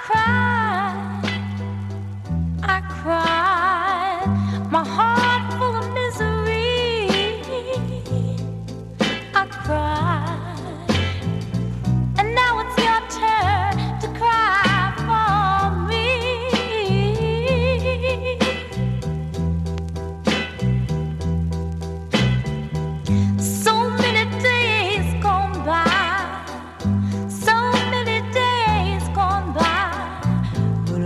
cried, my heart full of misery. I cried, and now it's your turn to cry for me. So many days gone by, so many days gone by, but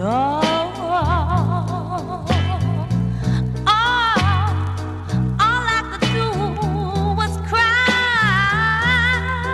all I could do was cry.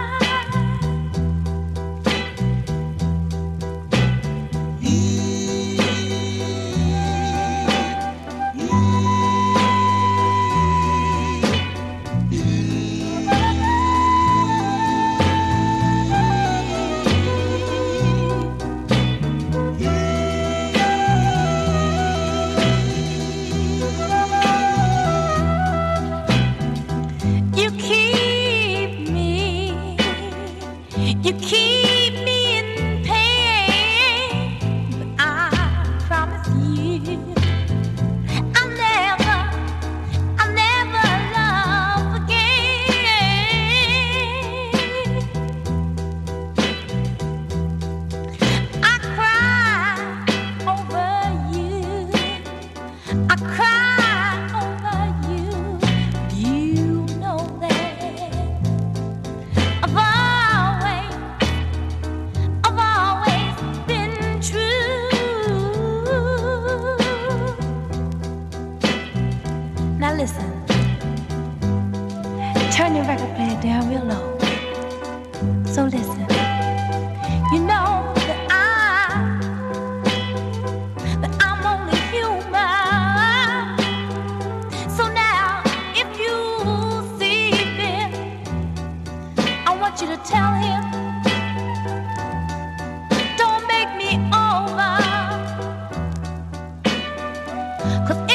You keep me in pain, but I promise you, I'll never love again. I cry over you, I cry over you. You know that I've always been true. Now listen, turn your record player down real low. So listen, you know that I'm only human. So now, if you see fit, I want you to tell him, don't make me over, 'cause